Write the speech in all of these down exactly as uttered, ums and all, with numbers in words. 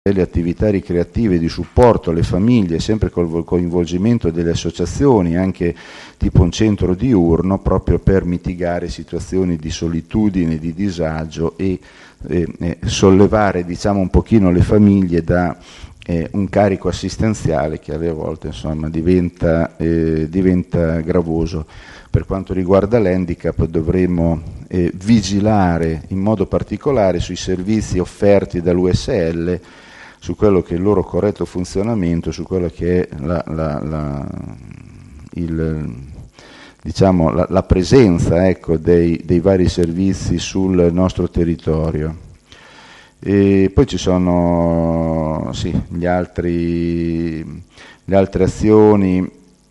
delle attività ricreative di supporto alle famiglie, sempre col coinvolgimento delle associazioni, anche tipo un centro diurno, proprio per mitigare situazioni di solitudine, di disagio e eh, eh, sollevare, diciamo, un pochino le famiglie da eh, un carico assistenziale che alle volte, insomma, diventa, eh, diventa gravoso. Per quanto riguarda l'handicap dovremo eh, vigilare in modo particolare sui servizi offerti dall'U S L, su quello che è il loro corretto funzionamento, su quello che è la, la, la, il, diciamo, la, la presenza, ecco, dei, dei vari servizi sul nostro territorio. E poi ci sono sì, gli altri, le altre azioni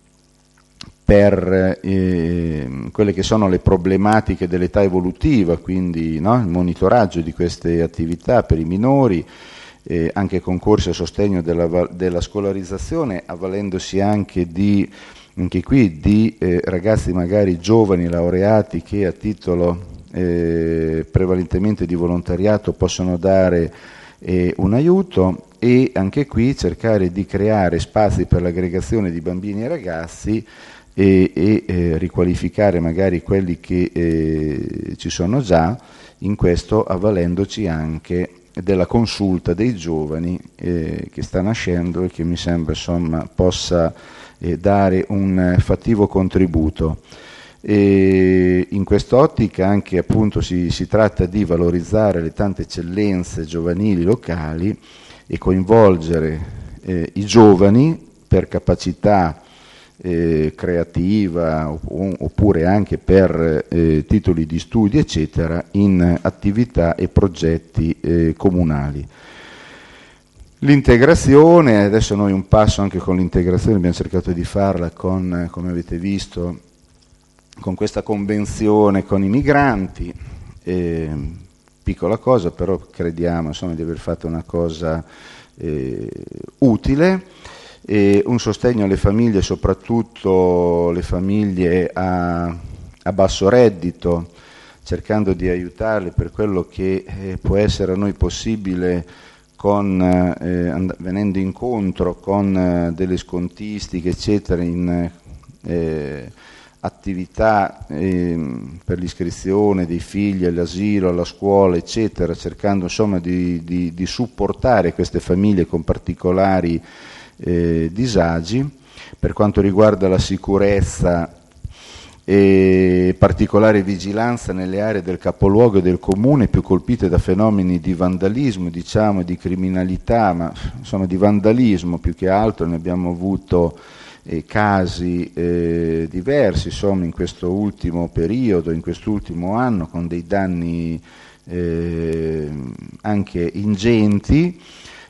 per eh, quelle che sono le problematiche dell'età evolutiva, quindi no, il monitoraggio di queste attività per i minori, Eh, anche concorsi a sostegno della, della scolarizzazione, avvalendosi anche di, anche qui, di eh, ragazzi magari giovani laureati che a titolo eh, prevalentemente di volontariato possono dare eh, un aiuto, e anche qui cercare di creare spazi per l'aggregazione di bambini e ragazzi e, e eh, riqualificare magari quelli che eh, ci sono già, in questo avvalendoci anche della consulta dei giovani eh, che sta nascendo e che mi sembra, insomma, possa eh, dare un fattivo contributo. E in quest'ottica anche appunto si, si tratta di valorizzare le tante eccellenze giovanili locali e coinvolgere eh, i giovani per capacità Eh, creativa oppure anche per eh, titoli di studio eccetera in attività e progetti eh, comunali. L'integrazione, adesso noi un passo anche con l'integrazione abbiamo cercato di farla con, come avete visto, con questa convenzione con i migranti, eh, piccola cosa, però crediamo, insomma, di aver fatto una cosa eh, utile. E un sostegno alle famiglie, soprattutto le famiglie a, a basso reddito, cercando di aiutarle per quello che eh, può essere a noi possibile, con, eh, and- venendo incontro con eh, delle scontistiche eccetera in eh, attività eh, per l'iscrizione dei figli all'asilo, alla scuola eccetera, cercando, insomma, di, di, di supportare queste famiglie con particolari Eh, disagi. Per quanto riguarda la sicurezza e particolare vigilanza nelle aree del capoluogo e del comune più colpite da fenomeni di vandalismo, diciamo, di criminalità, ma insomma di vandalismo più che altro, ne abbiamo avuto eh, casi eh, diversi, insomma, in questo ultimo periodo, in quest'ultimo anno, con dei danni eh, anche ingenti.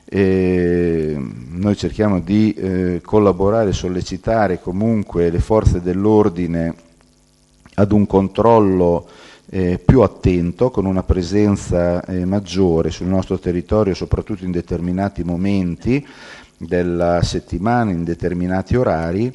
E noi cerchiamo di eh, collaborare, sollecitare comunque le forze dell'ordine ad un controllo eh, più attento, con una presenza eh, maggiore sul nostro territorio, soprattutto in determinati momenti della settimana, in determinati orari,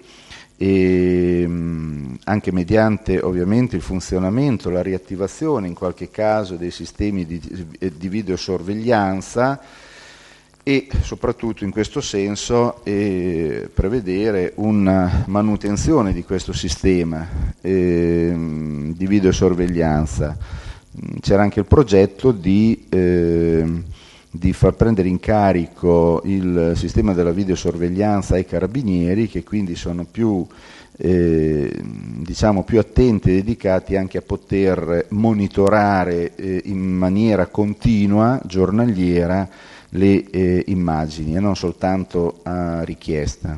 e mh, anche mediante ovviamente il funzionamento, la riattivazione in qualche caso dei sistemi di, di videosorveglianza, e soprattutto in questo senso eh, prevedere una manutenzione di questo sistema eh, di videosorveglianza. C'era anche il progetto di, eh, di far prendere in carico il sistema della videosorveglianza ai carabinieri, che quindi sono più, eh, diciamo, più attenti e dedicati anche a poter monitorare eh, in maniera continua, giornaliera, le eh, immagini e non soltanto a richiesta.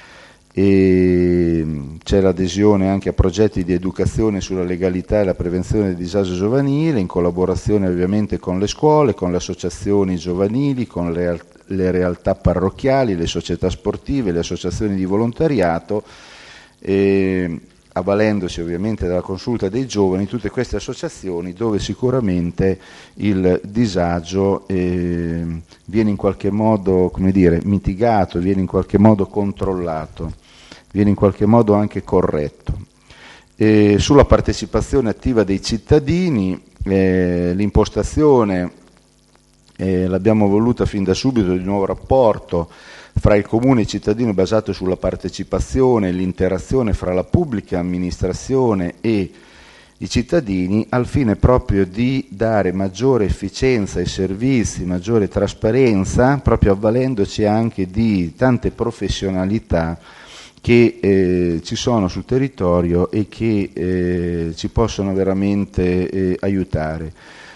E c'è l'adesione anche a progetti di educazione sulla legalità e la prevenzione del disagio giovanile, in collaborazione ovviamente con le scuole, con le associazioni giovanili, con le, le realtà parrocchiali, le società sportive, le associazioni di volontariato, e avvalendosi ovviamente della consulta dei giovani, tutte queste associazioni dove sicuramente il disagio eh, viene in qualche modo, come dire, mitigato, viene in qualche modo controllato, viene in qualche modo anche corretto. E sulla partecipazione attiva dei cittadini, eh, l'impostazione eh, l'abbiamo voluta fin da subito di nuovo rapporto fra il comune e i cittadini basato sulla partecipazione, l'interazione fra la pubblica amministrazione e i cittadini, al fine proprio di dare maggiore efficienza ai servizi, maggiore trasparenza, proprio avvalendoci anche di tante professionalità che eh, ci sono sul territorio e che eh, ci possono veramente eh, aiutare.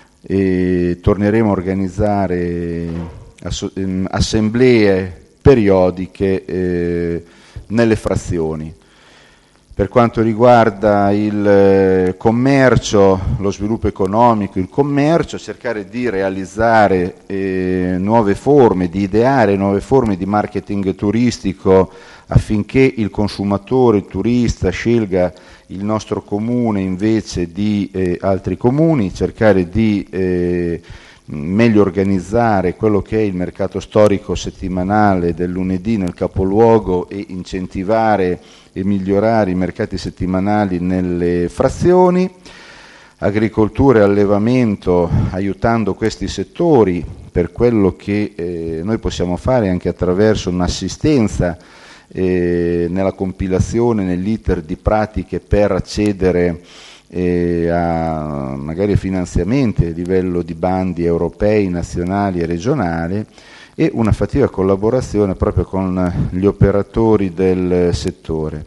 E torneremo a organizzare asso- ehm, assemblee periodiche eh, nelle frazioni. Per quanto riguarda il eh, commercio, lo sviluppo economico, il commercio, cercare di realizzare eh, nuove forme, di ideare nuove forme di marketing turistico affinché il consumatore, il turista scelga il nostro comune invece di eh, altri comuni, cercare di eh, meglio organizzare quello che è il mercato storico settimanale del lunedì nel capoluogo e incentivare e migliorare i mercati settimanali nelle frazioni, agricoltura e allevamento, aiutando questi settori per quello che eh, noi possiamo fare anche attraverso un'assistenza eh, nella compilazione, nell'iter di pratiche per accedere eh, a magari finanziamenti a livello di bandi europei, nazionali e regionali, e una fattiva collaborazione proprio con gli operatori del settore.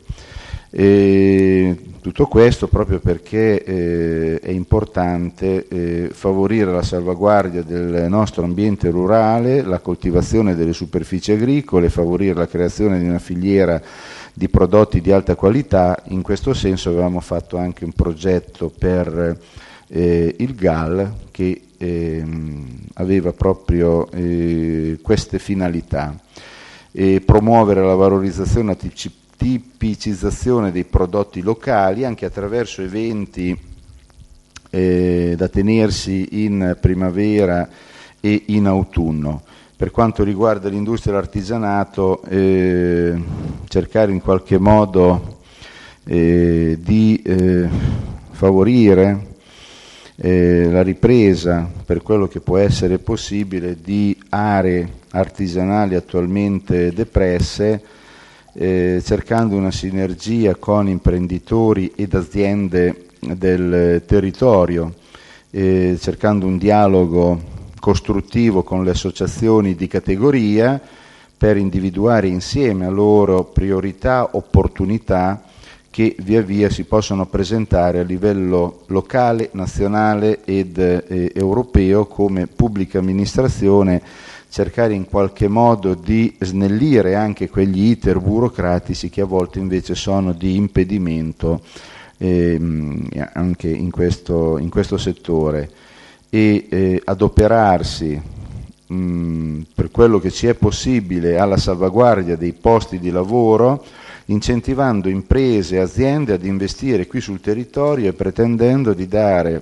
E tutto questo proprio perché eh, è importante eh, favorire la salvaguardia del nostro ambiente rurale, la coltivazione delle superfici agricole, favorire la creazione di una filiera di prodotti di alta qualità. In questo senso avevamo fatto anche un progetto per eh, il G A L che eh, aveva proprio eh, queste finalità: e promuovere la valorizzazione e la tipicizzazione dei prodotti locali anche attraverso eventi eh, da tenersi in primavera e in autunno. Per quanto riguarda l'industria e l'artigianato, eh, cercare in qualche modo eh, di eh, favorire eh, la ripresa, per quello che può essere possibile, di aree artigianali attualmente depresse, eh, cercando una sinergia con imprenditori ed aziende del territorio, eh, cercando un dialogo costruttivo con le associazioni di categoria per individuare insieme a loro priorità, opportunità che via via si possono presentare a livello locale, nazionale ed eh, europeo come pubblica amministrazione, cercare in qualche modo di snellire anche quegli iter burocratici che a volte invece sono di impedimento eh, anche in questo, in questo settore, e eh, adoperarsi mh, per quello che ci è possibile alla salvaguardia dei posti di lavoro, incentivando imprese e aziende ad investire qui sul territorio e pretendendo di dare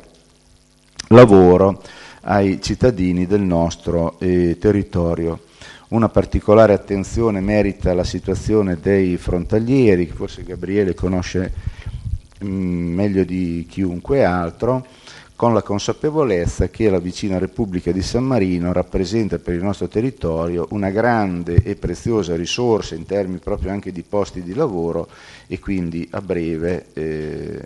lavoro ai cittadini del nostro eh, territorio. Una particolare attenzione merita la situazione dei frontalieri, che forse Gabriele conosce mh, meglio di chiunque altro, con la consapevolezza che la vicina Repubblica di San Marino rappresenta per il nostro territorio una grande e preziosa risorsa in termini proprio anche di posti di lavoro, e quindi a breve eh,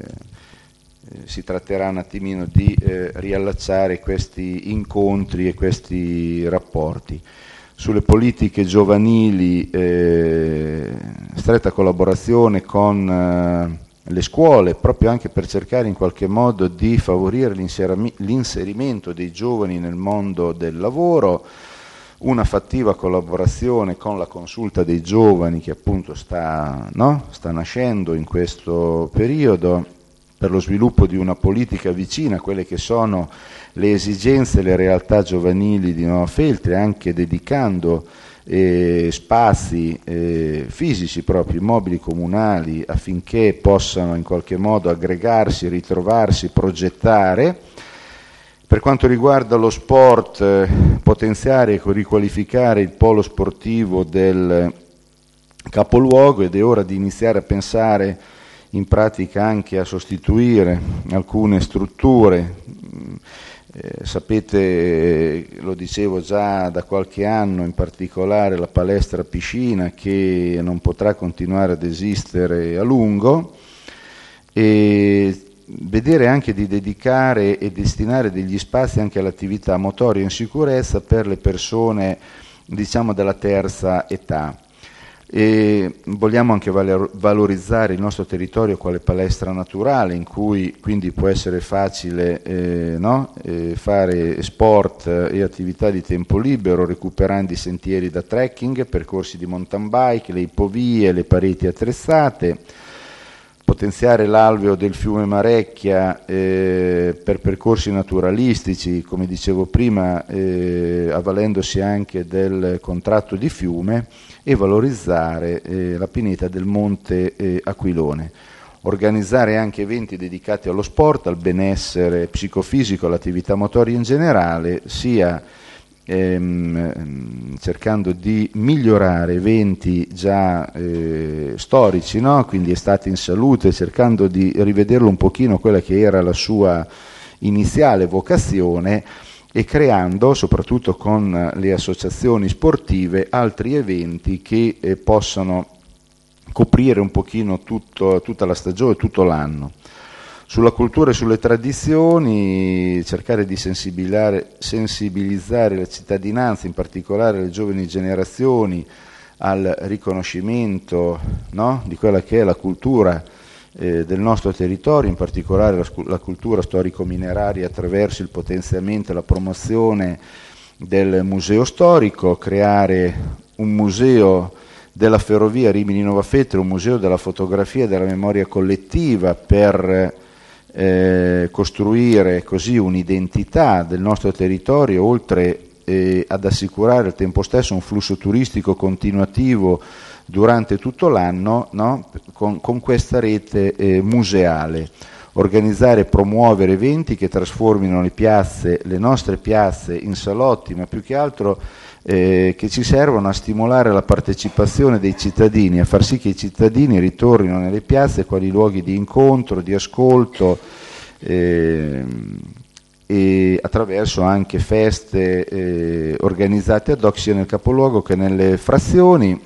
si tratterà un attimino di eh, riallacciare questi incontri e questi rapporti. Sulle politiche giovanili, eh, stretta collaborazione con eh, le scuole, proprio anche per cercare in qualche modo di favorire l'inserimento dei giovani nel mondo del lavoro, una fattiva collaborazione con la consulta dei giovani che appunto sta, no? sta nascendo in questo periodo, per lo sviluppo di una politica vicina a quelle che sono le esigenze e le realtà giovanili di Nova Feltre, anche dedicando eh, spazi eh, fisici proprio, immobili comunali, affinché possano in qualche modo aggregarsi, ritrovarsi, progettare. Per quanto riguarda lo sport, eh, potenziare e riqualificare il polo sportivo del capoluogo, ed è ora di iniziare a pensare in pratica anche a sostituire alcune strutture Eh, sapete, lo dicevo già da qualche anno, in particolare la palestra piscina che non potrà continuare ad esistere a lungo, e vedere anche di dedicare e destinare degli spazi anche all'attività motoria in sicurezza per le persone, diciamo, della terza età. E vogliamo anche valorizzare il nostro territorio quale palestra naturale, in cui quindi può essere facile eh, no? eh, fare sport e attività di tempo libero, recuperando i sentieri da trekking, percorsi di mountain bike, le ipovie, le pareti attrezzate, potenziare l'alveo del fiume Marecchia eh, per percorsi naturalistici, come dicevo prima, eh, avvalendosi anche del contratto di fiume, e valorizzare eh, la pineta del Monte eh, Aquilone. Organizzare anche eventi dedicati allo sport, al benessere psicofisico, all'attività motoria in generale, sia ehm, cercando di migliorare eventi già eh, storici, no? Quindi Estate in Salute, cercando di rivederlo un pochino quella che era la sua iniziale vocazione, e creando, soprattutto con le associazioni sportive, altri eventi che eh, possano coprire un pochino tutto, tutta la stagione, tutto l'anno. Sulla cultura e sulle tradizioni, cercare di sensibilizzare, sensibilizzare la cittadinanza, in particolare le giovani generazioni, al riconoscimento, no? di quella che è la cultura eh, del nostro territorio, in particolare la, la cultura storico-mineraria, attraverso il potenziamento e la promozione del museo storico, creare un museo della ferrovia Rimini-Nova Feltri, un museo della fotografia e della memoria collettiva, per eh, costruire così un'identità del nostro territorio, oltre eh, ad assicurare al tempo stesso un flusso turistico continuativo durante tutto l'anno, no? con, con questa rete eh, museale. Organizzare e promuovere eventi che trasformino le piazze, le nostre piazze, in salotti, ma più che altro eh, che ci servono a stimolare la partecipazione dei cittadini, a far sì che i cittadini ritornino nelle piazze quali luoghi di incontro, di ascolto, eh, e attraverso anche feste eh, organizzate ad hoc sia nel capoluogo che nelle frazioni.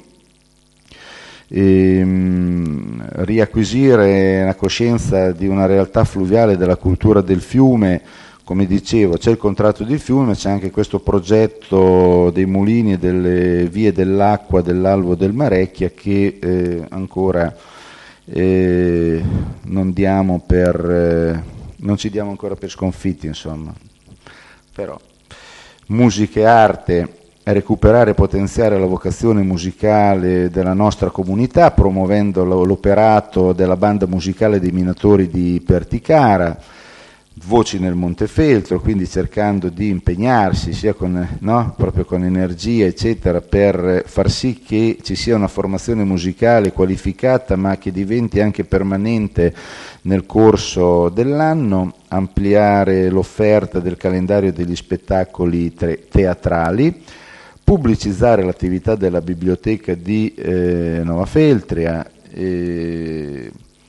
E, mh, riacquisire la coscienza di una realtà fluviale, della cultura del fiume. Come dicevo, c'è il contratto di fiume, ma c'è anche questo progetto dei mulini e delle vie dell'acqua dell'Alvo del Marecchia che eh, ancora eh, non diamo per eh, non ci diamo ancora per sconfitti, insomma. Però musica e arte, recuperare e potenziare la vocazione musicale della nostra comunità, promuovendo l'operato della banda musicale dei minatori di Perticara, Voci nel Montefeltro, quindi cercando di impegnarsi sia con, no, proprio con energia eccetera, per far sì che ci sia una formazione musicale qualificata ma che diventi anche permanente nel corso dell'anno, ampliare l'offerta del calendario degli spettacoli teatrali, pubblicizzare l'attività della biblioteca di eh, Nova Feltria eh,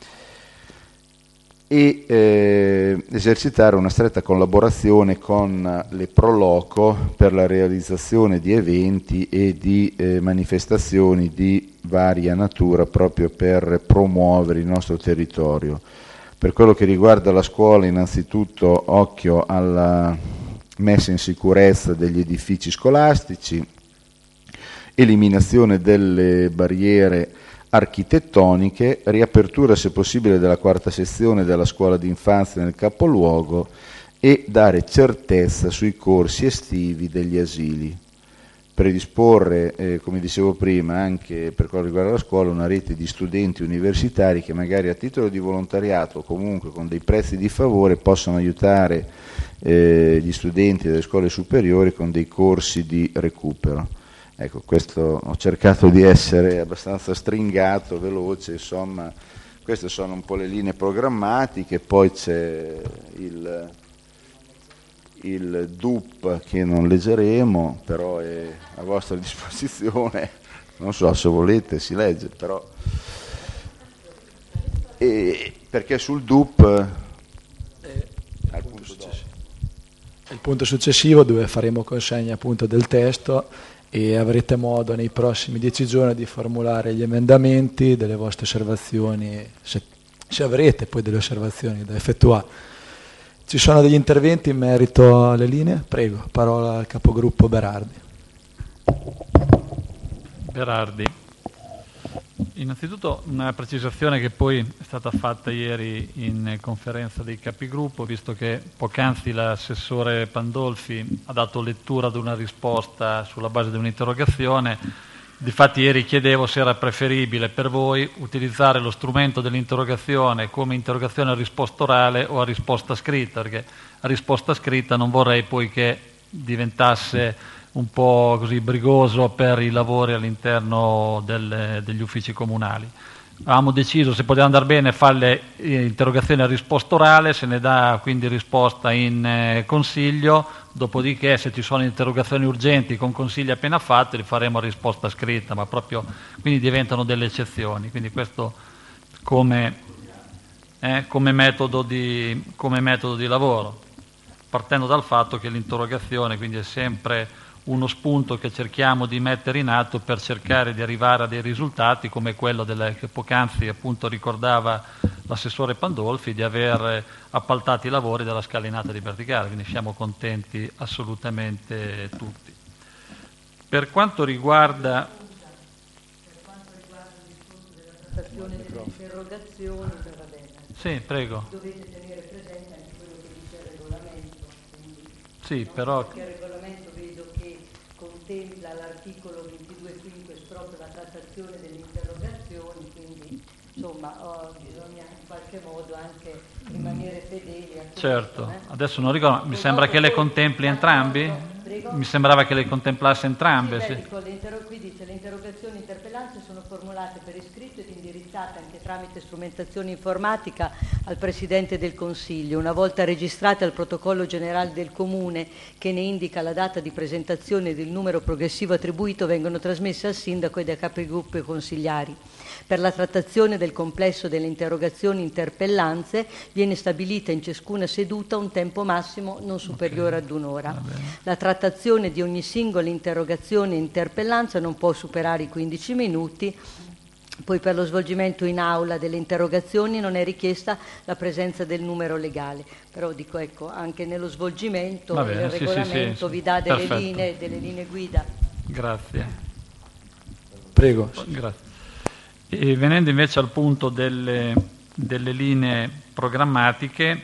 e eh, esercitare una stretta collaborazione con le Proloco per la realizzazione di eventi e di eh, manifestazioni di varia natura, proprio per promuovere il nostro territorio. Per quello che riguarda la scuola, innanzitutto occhio alla messa in sicurezza degli edifici scolastici, eliminazione delle barriere architettoniche, riapertura se possibile della quarta sezione della scuola d'infanzia nel capoluogo e dare certezza sui corsi estivi degli asili. Predisporre, eh, come dicevo prima, anche per quanto riguarda la scuola, una rete di studenti universitari che magari a titolo di volontariato o comunque con dei prezzi di favore possono aiutare eh, gli studenti delle scuole superiori con dei corsi di recupero. Ecco, questo ho cercato di essere abbastanza stringato, veloce, insomma, queste sono un po' le linee programmatiche, poi c'è il, il D U P che non leggeremo, però è a vostra disposizione, non so se volete si legge, però e perché sul D U P eh, appunto, il punto successivo dove faremo consegna appunto del testo e avrete modo nei prossimi dieci giorni di formulare gli emendamenti, delle vostre osservazioni, se, se avrete poi delle osservazioni da effettuare. Ci sono degli interventi in merito alle linee? Prego, parola al capogruppo Berardi. Berardi. Innanzitutto una precisazione che poi è stata fatta ieri in conferenza dei capigruppo, visto che poc'anzi l'assessore Pandolfi ha dato lettura ad una risposta sulla base di un'interrogazione. Difatti ieri chiedevo se era preferibile per voi utilizzare lo strumento dell'interrogazione come interrogazione a risposta orale o a risposta scritta, perché a risposta scritta non vorrei poi che diventasse un po' così brigoso per i lavori all'interno del, degli uffici comunali. Avevamo deciso, se poteva andare bene, fare le interrogazioni a risposta orale, se ne dà quindi risposta in eh, consiglio, dopodiché se ci sono interrogazioni urgenti con consigli appena fatti li faremo a risposta scritta, ma proprio quindi diventano delle eccezioni. Quindi questo come, eh, come, metodo di, come metodo di lavoro, partendo dal fatto che l'interrogazione quindi è sempre uno spunto che cerchiamo di mettere in atto per cercare di arrivare a dei risultati come quello delle, che poc'anzi appunto ricordava l'assessore Pandolfi, di aver appaltato i lavori della scalinata di Verticale, quindi siamo contenti assolutamente tutti. Per quanto riguarda per quanto riguarda il discorso della trattazione delle interrogazioni, va bene. Sì, prego. Dovete tenere presente anche quello che dice il regolamento. Quindi, sì, no? però Perché il regolamento vedo che contempla l'articolo ventidue quinques proprio la trattazione delle interrogazioni, quindi insomma oh, bisogna in qualche modo anche rimanere fedeli a questo. Certo, eh? adesso non ricordo, mi sembra che le contempli entrambi? Prego? Mi sembrava che le contemplasse entrambe. Sì, Sì. beh, dico, le inter- qui dice le interrogazioni e interpellanze sono formulate per iscritto ed indirizzate anche tramite strumentazione informatica al Presidente del Consiglio. Una volta registrate al protocollo generale del Comune che ne indica la data di presentazione ed il numero progressivo attribuito, vengono trasmesse al Sindaco e dai capigruppo e consigliari. Per la trattazione del complesso delle interrogazioni e interpellanze viene stabilita in ciascuna seduta un tempo massimo non superiore okay. ad un'ora. La trattazione di ogni singola interrogazione e interpellanza non può superare i quindici minuti. Poi per lo svolgimento in aula delle interrogazioni non è richiesta la presenza del numero legale, però dico ecco, anche nello svolgimento bene, il sì, regolamento sì, sì, vi dà delle linee, delle linee guida. Grazie. Prego. Grazie. E venendo invece al punto delle, delle linee programmatiche,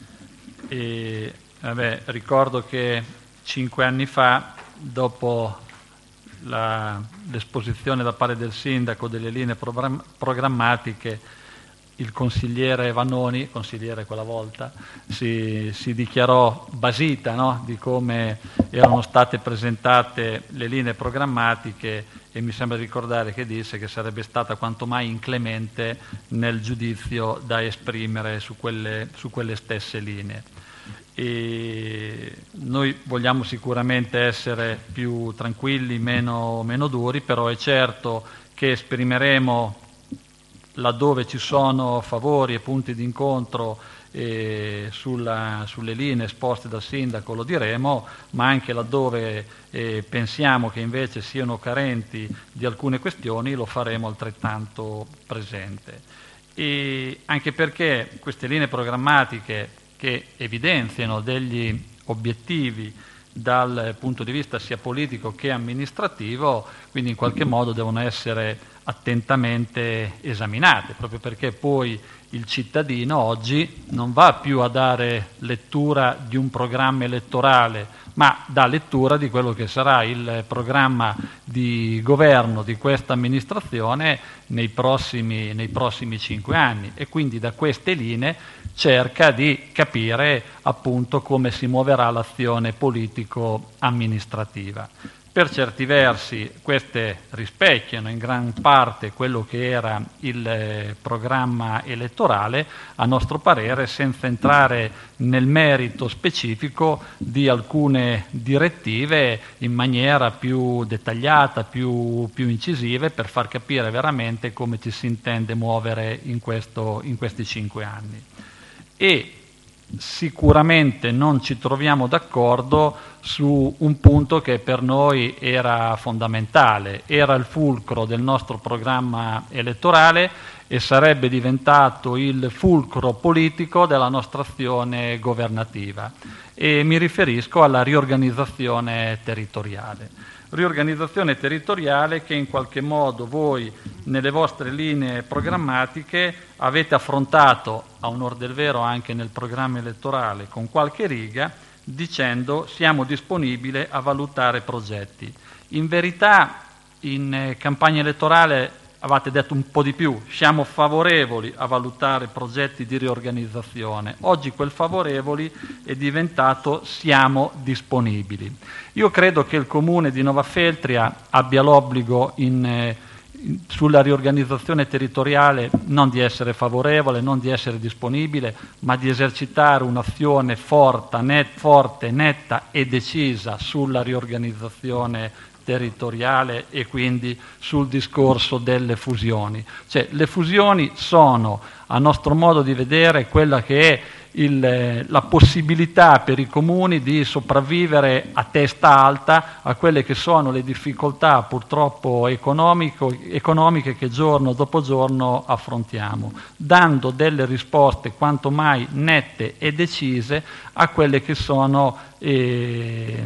e, vabbè, ricordo che cinque anni fa, dopo la, l'esposizione da parte del sindaco delle linee program- programmatiche, il consigliere Vannoni, consigliere quella volta, si, si dichiarò basita, no? Di come erano state presentate le linee programmatiche, e mi sembra ricordare che disse che sarebbe stata quanto mai inclemente nel giudizio da esprimere su quelle, su quelle stesse linee. E noi vogliamo sicuramente essere più tranquilli, meno, meno duri, però è certo che esprimeremo, laddove ci sono favori e punti di incontro eh, sulla, sulle linee esposte dal sindaco, lo diremo, ma anche laddove eh, pensiamo che invece siano carenti di alcune questioni lo faremo altrettanto presente. E anche perché queste linee programmatiche che evidenziano degli obiettivi dal punto di vista sia politico che amministrativo, quindi in qualche modo devono essere attentamente esaminate, proprio perché poi il cittadino oggi non va più a dare lettura di un programma elettorale, ma dà lettura di quello che sarà il programma di governo di questa amministrazione nei prossimi, nei prossimi cinque anni, e quindi da queste linee cerca di capire appunto come si muoverà l'azione politico-amministrativa. Per certi versi queste rispecchiano in gran parte quello che era il eh, programma elettorale, a nostro parere, senza entrare nel merito specifico di alcune direttive in maniera più dettagliata, più, più incisive, per far capire veramente come ci si intende muovere in, questo, in questi cinque anni. E sicuramente non ci troviamo d'accordo su un punto che per noi era fondamentale, era il fulcro del nostro programma elettorale e sarebbe diventato il fulcro politico della nostra azione governativa. E mi riferisco alla riorganizzazione territoriale. Riorganizzazione territoriale che in qualche modo voi nelle vostre linee programmatiche avete affrontato, a onor del vero anche nel programma elettorale, con qualche riga, dicendo siamo disponibili a valutare progetti. In verità in campagna elettorale avete detto un po' di più, siamo favorevoli a valutare progetti di riorganizzazione. Oggi quel favorevoli è diventato siamo disponibili. Io credo che il Comune di Novafeltria abbia l'obbligo in, eh, in, sulla riorganizzazione territoriale non di essere favorevole, non di essere disponibile, ma di esercitare un'azione forte, net, forte, netta e decisa sulla riorganizzazione territoriale e quindi sul discorso delle fusioni. Cioè, le fusioni sono, a nostro modo di vedere, quella che è il, la possibilità per i comuni di sopravvivere a testa alta a quelle che sono le difficoltà purtroppo economico, economiche che giorno dopo giorno affrontiamo, dando delle risposte quanto mai nette e decise a quelle che sono eh,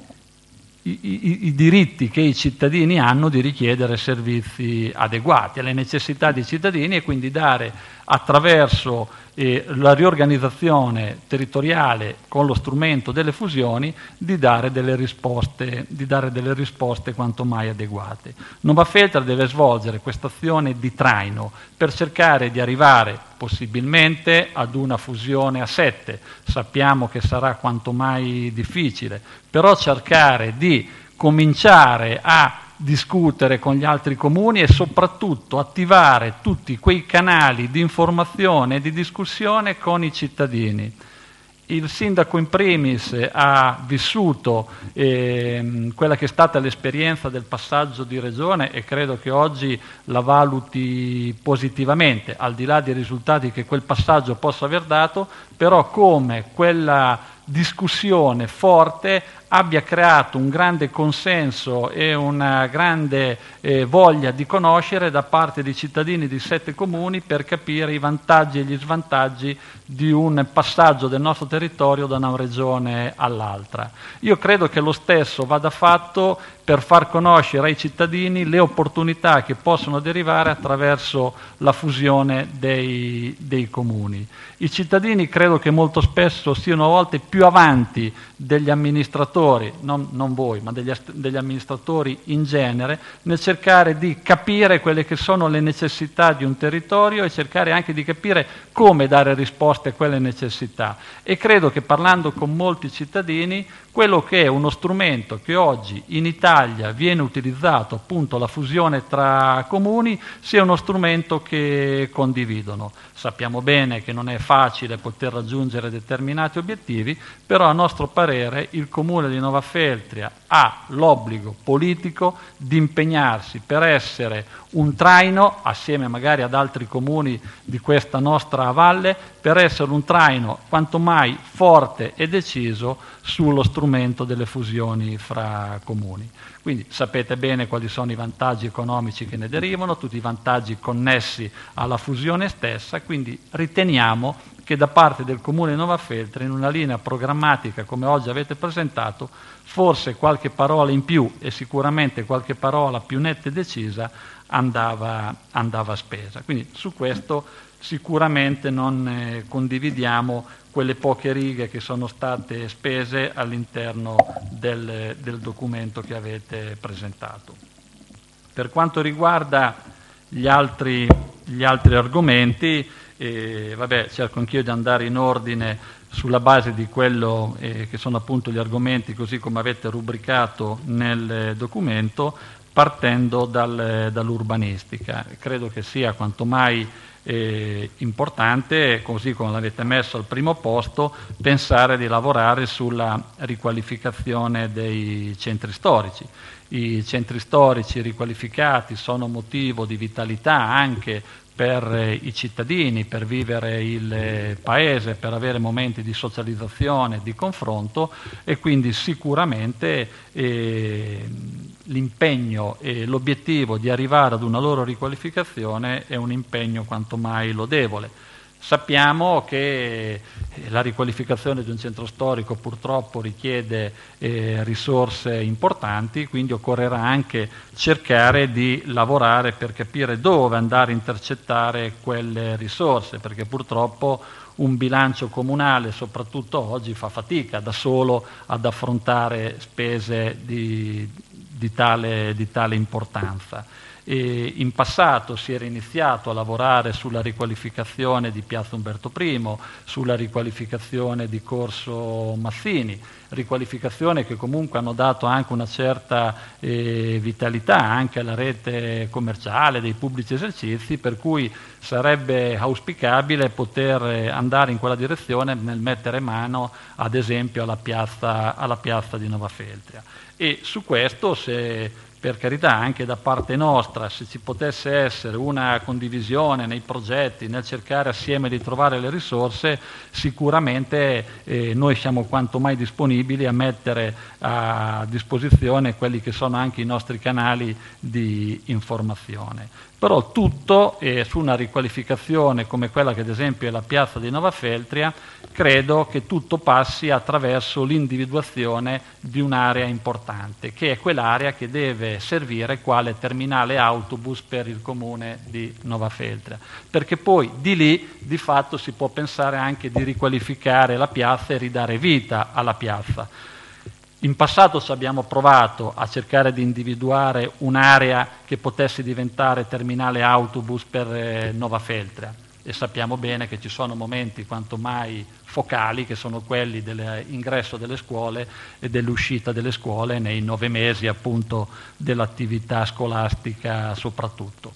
I, i, i diritti che i cittadini hanno di richiedere servizi adeguati alle necessità dei cittadini e quindi dare attraverso eh, la riorganizzazione territoriale con lo strumento delle fusioni di dare delle risposte, di dare delle risposte quanto mai adeguate. Novafeltria deve svolgere questa azione di traino per cercare di arrivare possibilmente ad una fusione a sette. Sappiamo che sarà quanto mai difficile, però cercare di cominciare a discutere con gli altri comuni e soprattutto attivare tutti quei canali di informazione e di discussione con i cittadini. Il sindaco in primis ha vissuto eh, quella che è stata l'esperienza del passaggio di regione e credo che oggi la valuti positivamente, al di là dei risultati che quel passaggio possa aver dato, però come quella discussione forte abbia creato un grande consenso e una grande eh, voglia di conoscere da parte dei cittadini di sette comuni per capire i vantaggi e gli svantaggi di un passaggio del nostro territorio da una regione all'altra. Io credo che lo stesso vada fatto per far conoscere ai cittadini le opportunità che possono derivare attraverso la fusione dei, dei comuni. I cittadini credo che molto spesso siano a volte più avanti degli amministratori, non, non voi, ma degli, degli amministratori in genere, nel cercare di capire quelle che sono le necessità di un territorio e cercare anche di capire come dare risposte a quelle necessità. E credo che parlando con molti cittadini, quello che è uno strumento che oggi in Italia viene utilizzato, appunto la fusione tra comuni, sia uno strumento che condividono. Sappiamo bene che non è facile poter raggiungere determinati obiettivi, però a nostro parere il Comune di Novafeltria ha l'obbligo politico di impegnarsi per essere un traino, assieme magari ad altri comuni di questa nostra valle, per essere un traino quanto mai forte e deciso sullo strumento delle fusioni fra comuni. Quindi sapete bene quali sono i vantaggi economici che ne derivano, tutti i vantaggi connessi alla fusione stessa, quindi riteniamo che da parte del Comune di Novafeltria, in una linea programmatica come oggi avete presentato, forse qualche parola in più e sicuramente qualche parola più netta e decisa andava, andava spesa. Quindi su questo sicuramente non eh, condividiamo quelle poche righe che sono state spese all'interno del, del documento che avete presentato. Per quanto riguarda gli altri, gli altri argomenti, eh, vabbè, cerco anch'io di andare in ordine sulla base di quello eh, che sono appunto gli argomenti così come avete rubricato nel documento, partendo dal, dall'urbanistica. Credo che sia quanto mai eh, importante, così come l'avete messo al primo posto, pensare di lavorare sulla riqualificazione dei centri storici. I centri storici riqualificati sono motivo di vitalità anche per i cittadini, per vivere il paese, per avere momenti di socializzazione, di confronto, e quindi sicuramente eh, l'impegno e l'obiettivo di arrivare ad una loro riqualificazione è un impegno quanto mai lodevole. Sappiamo che la riqualificazione di un centro storico purtroppo richiede eh, risorse importanti, quindi occorrerà anche cercare di lavorare per capire dove andare a intercettare quelle risorse, perché purtroppo un bilancio comunale, soprattutto oggi, fa fatica da solo ad affrontare spese di, di, tale, di tale importanza. E in passato si era iniziato a lavorare sulla riqualificazione di Piazza Umberto Primo, sulla riqualificazione di Corso Mazzini, riqualificazione che comunque hanno dato anche una certa eh, vitalità anche alla rete commerciale dei pubblici esercizi, per cui sarebbe auspicabile poter andare in quella direzione nel mettere mano ad esempio alla piazza, alla piazza di Nova Feltria. E su questo, se per carità anche da parte nostra, se ci potesse essere una condivisione nei progetti, nel cercare assieme di trovare le risorse, sicuramente eh, noi siamo quanto mai disponibili a mettere a disposizione quelli che sono anche i nostri canali di informazione. Però tutto eh, su una riqualificazione come quella che ad esempio è la piazza di Nova Feltria, credo che tutto passi attraverso l'individuazione di un'area importante, che è quell'area che deve servire quale terminale autobus per il comune di Nova Feltria, perché poi di lì di fatto si può pensare anche di riqualificare la piazza e ridare vita alla piazza. In passato ci abbiamo provato a cercare di individuare un'area che potesse diventare terminale autobus per eh, Nova Feltria, e sappiamo bene che ci sono momenti quanto mai focali, che sono quelli dell'ingresso delle scuole e dell'uscita delle scuole nei nove mesi appunto dell'attività scolastica soprattutto.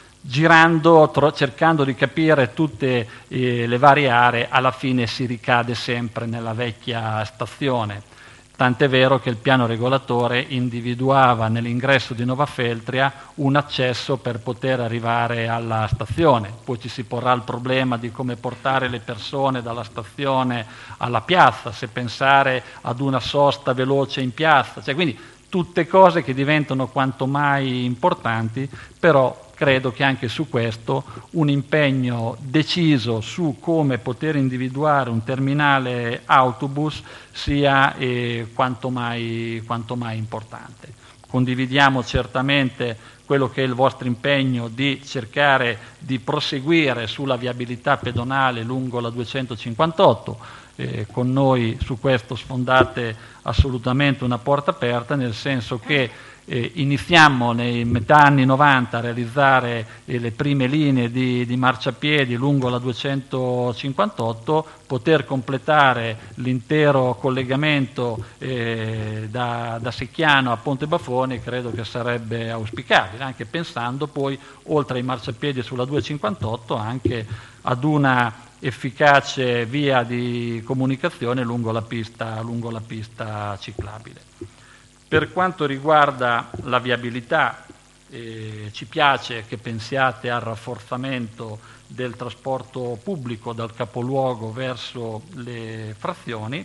Girando, tro- cercando di capire tutte eh, le varie aree, alla fine si ricade sempre nella vecchia stazione. Tant'è vero che il piano regolatore individuava nell'ingresso di Nova Feltria un accesso per poter arrivare alla stazione. Poi ci si porrà il problema di come portare le persone dalla stazione alla piazza, se pensare ad una sosta veloce in piazza. Cioè, quindi tutte cose che diventano quanto mai importanti, però credo che anche su questo un impegno deciso su come poter individuare un terminale autobus sia eh, quanto mai, quanto mai importante. Condividiamo certamente quello che è il vostro impegno di cercare di proseguire sulla viabilità pedonale lungo la duecentocinquantotto. Eh, con noi su questo sfondate assolutamente una porta aperta, nel senso che Eh, iniziamo nei metà anni novanta a realizzare eh, le prime linee di, di marciapiedi lungo la duecentocinquantotto, poter completare l'intero collegamento eh, da, da Secchiano a Ponte Bafoni credo che sarebbe auspicabile, anche pensando poi oltre ai marciapiedi sulla duecentocinquantotto anche ad una efficace via di comunicazione lungo la pista, lungo la pista ciclabile. Per quanto riguarda la viabilità, eh, ci piace che pensiate al rafforzamento del trasporto pubblico dal capoluogo verso le frazioni,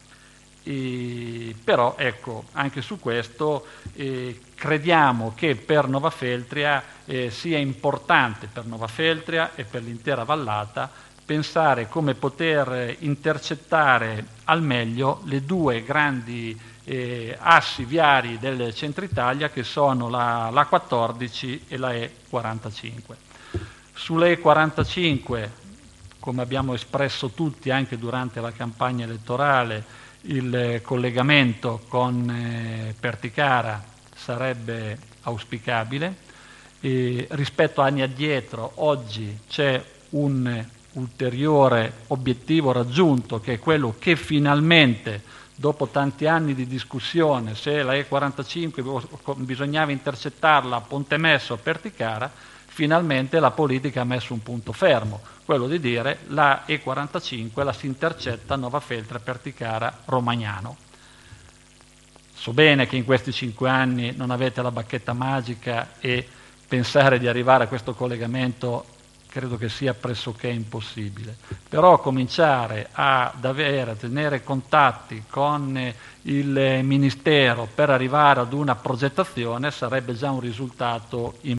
e, però ecco, anche su questo eh, crediamo che per Nova Feltria eh, sia importante, per Nova Feltria e per l'intera vallata, pensare come poter intercettare al meglio le due grandi Eh, assi viari del centro Italia che sono la, la quattordici e la E quarantacinque. Sulle E quarantacinque, come abbiamo espresso tutti anche durante la campagna elettorale, il eh, collegamento con eh, Perticara sarebbe auspicabile. E rispetto a anni addietro, oggi c'è un ulteriore obiettivo raggiunto, che è quello che finalmente dopo tanti anni di discussione se la E quarantacinque bisognava intercettarla a Pontemesso o Perticara, finalmente la politica ha messo un punto fermo, quello di dire la E quarantacinque la si intercetta a Nova Feltria, Perticara, Romagnano. So bene che in questi cinque anni non avete la bacchetta magica e pensare di arrivare a questo collegamento credo che sia pressoché impossibile, però cominciare ad avere, a tenere contatti con il Ministero per arrivare ad una progettazione sarebbe già un risultato importante.